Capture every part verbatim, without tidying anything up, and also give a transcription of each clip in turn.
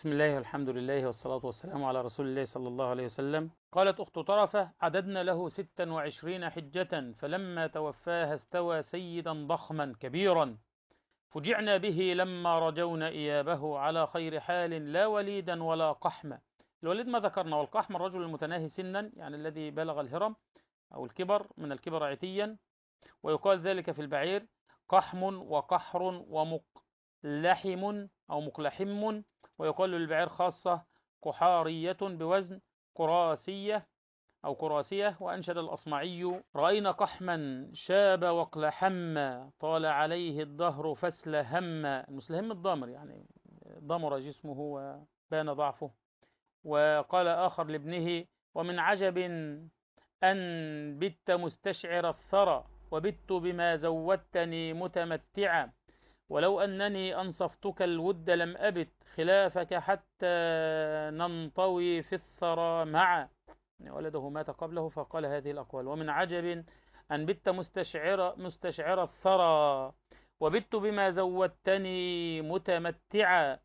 بسم الله والحمد لله والصلاة والسلام على رسول الله صلى الله عليه وسلم. قالت أخت طرفة: عددنا له ستا وعشرين حجة، فلما توفاها استوى سيدا ضخما كبيرا، فجعنا به لما رجونا إيابه على خير حال، لا وليدا ولا قحما. الوليد ما ذكرنا، والقحم الرجل المتناهي سنا، يعني الذي بلغ الهرم أو الكبر، من الكبر عتيا، ويقال ذلك في البعير قحم وقحر ومقلحم أو مقلحم، ويقال للبعير خاصة قحارية بوزن قراسية أو قراسية. وأنشد الأصمعي: رأينا قحما شاب واقلحم، طال عليه الدهر فاسلهم. المسلهم الضامر، يعني ضمر جسمه وبان ضعفه. وقال آخر لابنه: ومن عجب أن بت مستشعر الثرى، وبت بما زودتني متمتعا، ولو أنني أنصفتك الود لم أبت خلافك حتى ننطوي في الثرى معا. ولده مات قبله فقال هذه الأقوال: ومن عجب أن بت مستشعر, مستشعر الثرى، وبت بما زودتني متمتعا،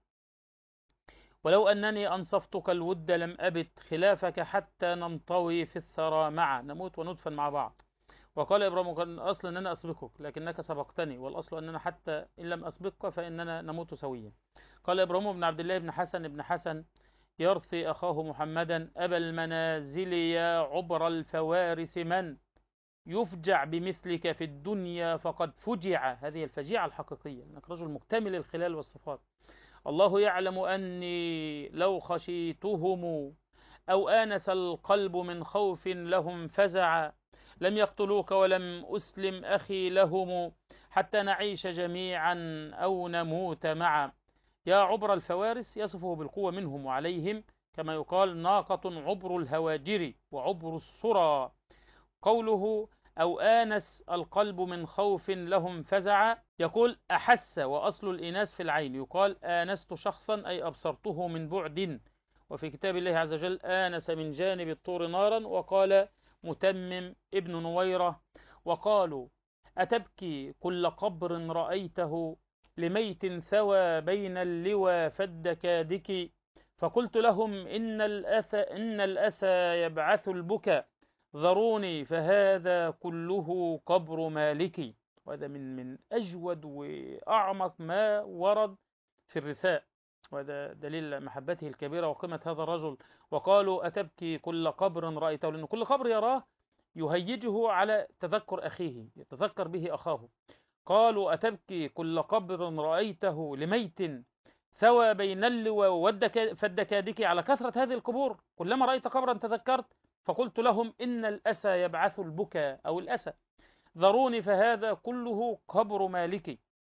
ولو أنني أنصفتك الود لم أبت خلافك حتى ننطوي في الثرى معا، نموت وندفن مع بعض. وقال إبراهيم: كان الأصل أن أنا أسبقك لكنك سبقتني، والأصل أننا حتى إن لم أسبقك فإننا نموت سويا. قال إبراهيم بن عبد الله بن حسن بن حسن يرثي أخاه محمدا: أبا المنازل يا عبر الفوارس، من يفجع بمثلك في الدنيا فقد فجع. هذه الفجيعة الحقيقية، أنك رجل مكتمل الخلال والصفات. الله يعلم أني لو خشيتهم أو آنس القلب من خوف لهم فزع، لم يقتلوك ولم أسلم أخي لهم، حتى نعيش جميعا أو نموت معا. يا عبر الفوارس يصفه بالقوة منهم وعليهم، كما يقال ناقة عبر الهواجر وعبر الصرى. قوله أو آنس القلب من خوف لهم فزع، يقول أحس، وأصل الإناس في العين، يقال آنست شخصا أي أبصرته من بعد. وفي كتاب الله عز وجل آنس من جانب الطور نارا. وقال متمم ابن نويرة: وقالوا أتبكي كل قبر رأيته، لميت ثوى بين اللوى فالدكادك، فقلت لهم إن الأثى, إن الأسى يبعث البكا، ذروني فهذا كله قبر مالكي. وهذا من من أجود وأعمق ما ورد في الرثاء، وهذا دليل محبته الكبيرة وقيمة هذا الرجل. وقالوا أتبكي كل قبر رأيته، لأن كل قبر يراه يهيجه على تذكر أخيه، يتذكر به أخاه. قالوا أتبكي كل قبر رأيته، لميت ثوى بين اللوى فالدكادك، على كثرة هذه القبور، كلما رأيت قبرا تذكرت. فقلت لهم إن الأسى يبعث البكاء أو الأسى، ذروني فهذا كله قبر مالكي.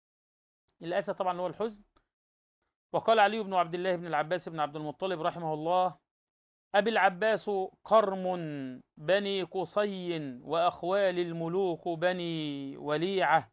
الأسى طبعا هو الحزن. وقال علي بن عبد الله بن العباس بن عبد المطلب رحمه الله: أبي العباس قرم بني قصي، وأخوال الملوك بني وليعة،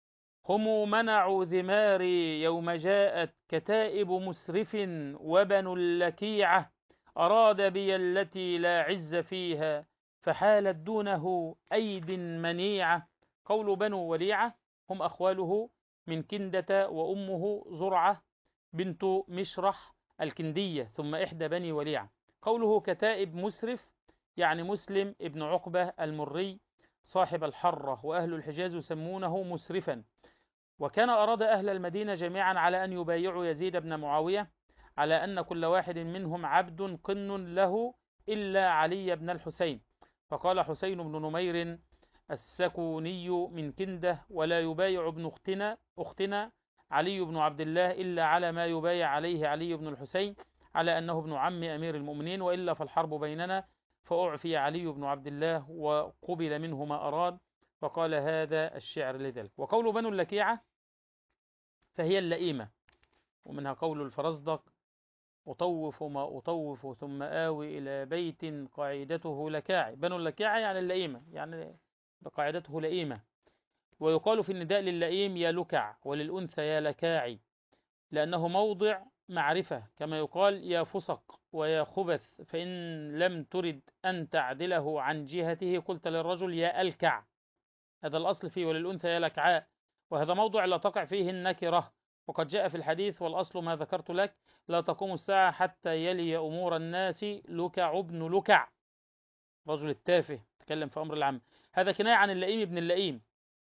هم منعوا ذماري يوم جاءت كتائب مسرف، وبنو اللكيعة أراد بي التي لا عز فيها، فحالت دونه أيد منيعة. قول بنو وليعة هم أخواله من كندة، وأمه زرعة بنت مشرح الكندية، ثم إحدى بني وليعة. قوله كتائب مسرف يعني مسلم ابن عقبة المري صاحب الحرة، وأهل الحجاز يسمونه مسرفا. وكان أراد أهل المدينة جميعا على أن يبايعوا يزيد بن معاوية على أن كل واحد منهم عبد قن له إلا علي بن الحسين. فقال حسين بن نمير السكوني من كندة: ولا يبايع ابن أختنا, أختنا علي بن عبد الله إلا على ما يبايع عليه علي بن الحسين، على أنه ابن عم أمير المؤمنين، وإلا فالحرب بيننا. فأعفي علي بن عبد الله وقبل منه ما أراد. فقال هذا الشعر لذلك. وقول بنو اللكيعة فهي اللئيمة، ومنها قول الفرزدق: أطوف ما أطوف ثم آوي إلى بيت قاعدته لكاعي. بنو اللكاعي يعني اللئيمة، يعني قاعدته لئيمة. ويقال في النداء للئيم يا لكع، وللأنثى يا لكاعي، لأنه موضع معرفة، كما يقال يا فسق ويا خبث، فإن لم ترد أن تعدله عن جهته قلت للرجل يا ألكع، هذا الأصل فيه. وللأنثى يا لكعاء، وهذا موضع لا تقع فيه النكرة، وقد جاء في الحديث والأصل ما ذكرت لك لا تقوم الساعة حتى يلي أمور الناس لكع ابن لكع، رجل التافه تكلم في أمر العام. هذا كناية عن اللئيم ابن اللئيم.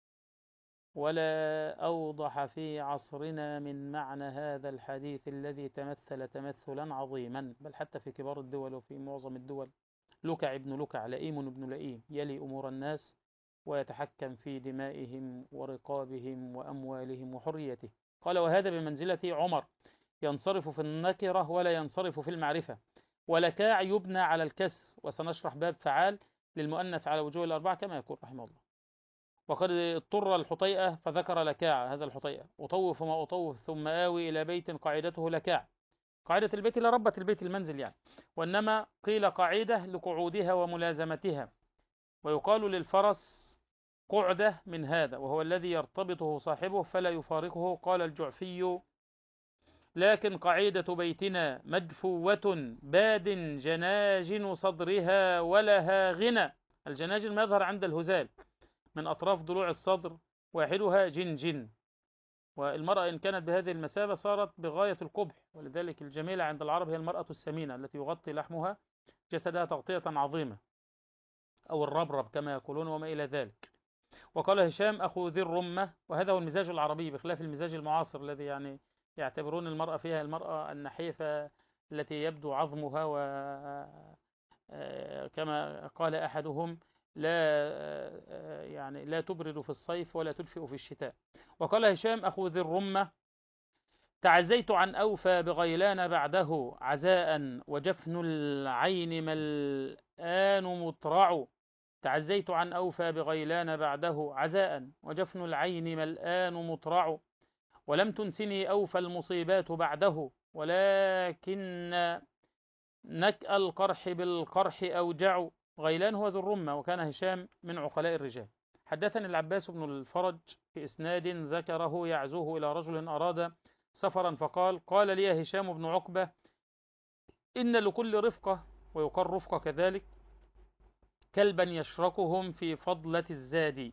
ولا أوضح في عصرنا من معنى هذا الحديث الذي تمثل تمثلا عظيما، بل حتى في كبار الدول وفي معظم الدول لكع ابن لكع، لئيم ابن لئيم، يلي أمور الناس ويتحكم في دمائهم ورقابهم وأموالهم وحريته. قال وهذا بمنزلة عمر، ينصرف في النكرة ولا ينصرف في المعرفة. ولكاع يبنى على الكسر، وسنشرح باب فعال للمؤنث على وجوه الأربعة كما يقول رحمه الله. وقد اضطر الحطيئة فذكر لكاع، هذا الحطيئة أطوف ما أطوف ثم آوي إلى بيت قاعدته لكاع، قاعدة البيت لربة البيت المنزل يعني، وإنما قيل قاعدة لقعودها وملازمتها. ويقال للفرس قعدة من هذا، وهو الذي يرتبطه صاحبه فلا يفارقه. قال الجعفي لكن قاعدة بيتنا مدفوة باد جناجن صدرها ولها غنى. الجناجن ما يظهر عند الهزال من أطراف ضلوع الصدر، واحدها جنجن، والمرأة إن كانت بهذه المثابة صارت بغاية القبح. ولذلك الجميلة عند العرب هي المرأة السمينة التي يغطي لحمها جسدها تغطية عظيمة، أو الربرب كما يقولون وما إلى ذلك. وقال هشام أخو ذي الرمة، وهذا هو المزاج العربي بخلاف المزاج المعاصر الذي يعني يعتبرون المرأة فيها المرأة النحيفة التي يبدو عظمها، وكما قال أحدهم لا يعني لا تبرد في الصيف ولا تدفئ في الشتاء. وقال هشام أخو ذي الرمة تعزيت عن أوفى بغيلان بعده عزاء وجفن العين ملآن مطرع. تعزيت عن أوفى بغيلان بعده عزاء وجفن العين ملآن مطرع. ولم تنسني أوفى المصيبات بعده ولكن نكأ القرح بالقرح أوجع. غيلان هو ذو الرمة، وكان هشام من عقلاء الرجال. حدثني العباس بن الفرج في إسناد ذكره يعزوه إلى رجل أراد سفرا فقال قال لي هشام بن عقبة إن لكل رفقة، ويقال رفقة كذلك، كلبا يشركهم في فضلة الزاد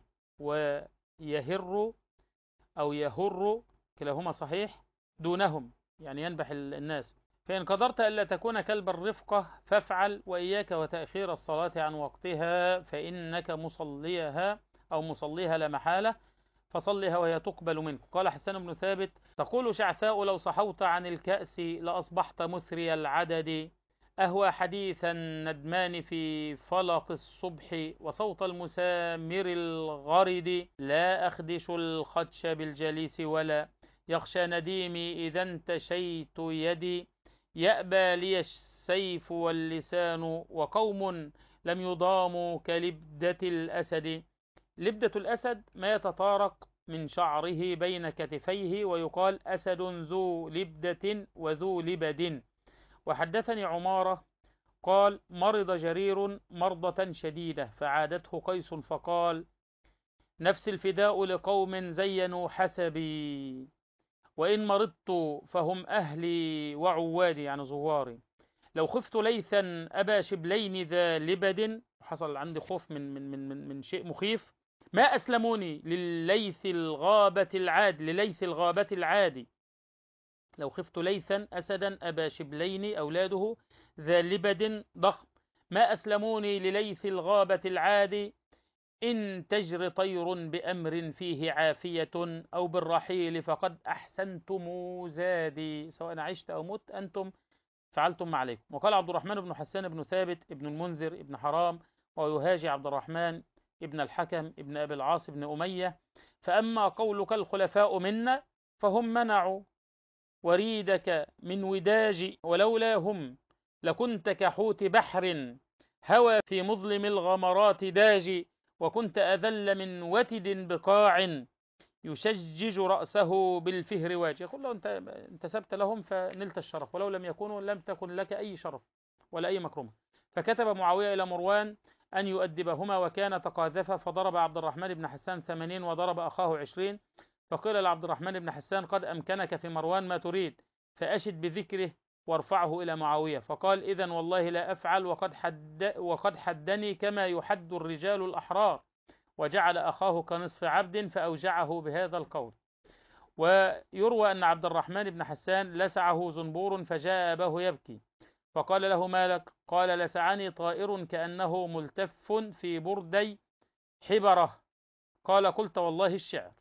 ويهر أو يهر كلاهما صحيح دونهم، يعني ينبح الناس. فإن قدرت ألا تكون كلب الرفقة فافعل، وإياك وتأخير الصلاة عن وقتها فإنك مصليها أو مصليها لا محالة، فصلها وهي تقبل منك. قال حسان بن ثابت تقول شعثاء لو صحوت عن الكأس لأصبحت مثري العدد. أهوى حديث الندمان في فلق الصبح وصوت المسامر الغرد. لا أخدش الخدش بالجليس ولا يخشى نديمي إذا انتشيت يدي. يأبى لي السيف واللسان وقوم لم يضاموا كلبدة الأسد. لبدة الأسد ما يتطارق من شعره بين كتفيه، ويقال أسد ذو لبدة وذو لبد. وحدثني عمارة قال مرض جرير مرضة شديدة فعادته قيس فقال نفس الفداء لقوم زينوا حسبي، وإن مرضت فهم أهلي وعوادي يعني زواري. لو خفت ليثا أبا شبلين ذا لبد، حصل عندي خوف من, من, من, من, من شيء مخيف، ما أسلموني لليث الغابة العاد لليث الغابة العادي. لو خفت ليثا أسدا أبا شبلين أولاده ذا لبد ضخم، ما أسلموني لليث الغابة العادي. إن تجر طير بأمر فيه عافية أو بالرحيل فقد أحسنتم زادي، سواء عشت أو مت أنتم فعلتم ما عليكم. وقال عبد الرحمن بن حسان بن ثابت ابن المنذر ابن حرام ويهاجي عبد الرحمن ابن الحكم ابن أبي العاص ابن أمية فأما قولك الخلفاء منا فهم منعوا وريدك من وداج، ولولاهم لكنت كحوت بحر هوى في مظلم الغمرات داج. وكنت أذل من وتد بقاع يشجج رأسه بالفهر واجه. يقول له أنت انتسبت لهم فنلت الشرف، ولو لم يكونوا لم تكن لك أي شرف ولا أي مكرمة. فكتب معاوية إلى مروان أن يؤدبهما، وكان تقاذفا فضرب عبد الرحمن بن حسان ثمانين وضرب أخاه عشرين. فقيل لعبد الرحمن بن حسان قد أمكنك في مروان ما تريد فأشد بذكره وارفعه إلى معاوية. فقال إذن والله لا أفعل، وقد, حد وقد حدني كما يحد الرجال الأحرار. وجعل أخاه كنصف عبد فأوجعه بهذا القول. ويروى أن عبد الرحمن بن حسان لسعه زنبور فجاء أباه يبكي فقال له ما لك؟ قال لسعني طائر كأنه ملتف في بردي حبره. قال قلت والله الشعر.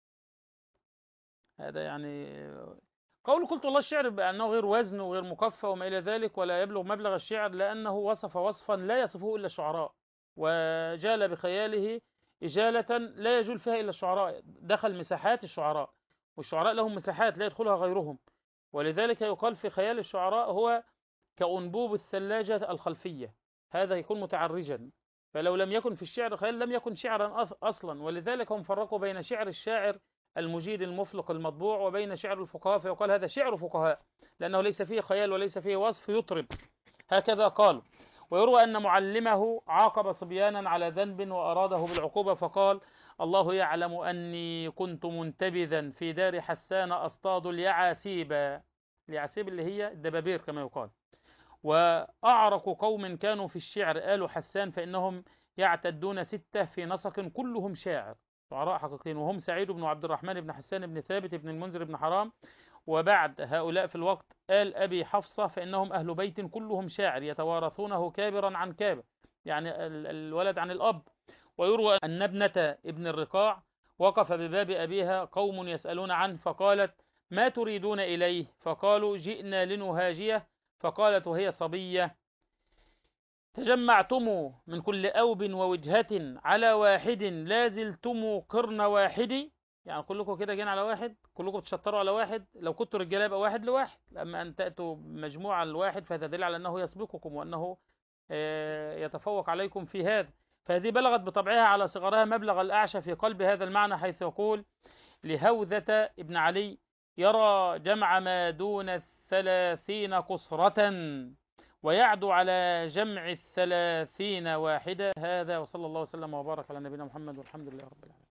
هذا يعني قول قلت والله الشعر بأنه غير وزن وغير مكفى وما إلى ذلك، ولا يبلغ مبلغ الشعر، لأنه وصف وصفا لا يصفه إلا الشعراء، وجال بخياله إجالة لا يجول فيها إلا الشعراء، دخل مساحات الشعراء، والشعراء لهم مساحات لا يدخلها غيرهم، ولذلك يقال في خيال الشعراء هو كأنبوب الثلاجة الخلفية، هذا يكون متعرجا، فلو لم يكن في الشعر خيال لم يكن شعرا أصلا. ولذلك هم فرقوا بين شعر الشاعر المجيد المفلق المطبوع وبين شعر الفقهاء، فيقال هذا شعر فقهاء لأنه ليس فيه خيال وليس فيه وصف يطرب، هكذا قالوا. ويروى أن معلمه عاقب صبيانا على ذنب وأراده بالعقوبة فقال الله يعلم أني كنت منتبذا في دار حسان أصطاد اليعاسيب، اليعاسيب اللي هي الدبابير كما يقال، وأعرق قوم كانوا في الشعر آل حسان فإنهم يعتدون ستة في نسق كلهم شاعر، شعراء حقيقيين، وهم سعيد بن عبد الرحمن بن حسان بن ثابت بن المنذر بن حرام، وبعد هؤلاء في الوقت آل أبي حفصة فإنهم أهل بيت كلهم شاعر يتوارثونه كابرا عن كابر، يعني الولد عن الأب. ويروى أن ابنة ابن الرقاع وقف بباب أبيها قوم يسألون عنه فقالت ما تريدون إليه؟ فقالوا جئنا لنهاجيه، فقالت وهي صبية تجمعتم من كل أوب ووجهة على واحد لا زلتم قرن واحد، يعني كلكم كده جين على واحد، كلكم تشطروا على واحد، لو كنتوا رجاله يبقى واحد لواحد، أما أن تأتوا مجموعة لواحد فهذا دليل على أنه يسبقكم وأنه يتفوق عليكم في هذا. فهذه بلغت بطبعها على صغرها مبلغ الأعشى في قلب هذا المعنى، حيث يقول لهوذة ابن علي يرى جمع ما دون الثلاثين قصرة ويعدو على جمع الثلاثين واحدة. هذا وصلى الله وسلم وبارك على نبينا محمد والحمد لله رب العالمين.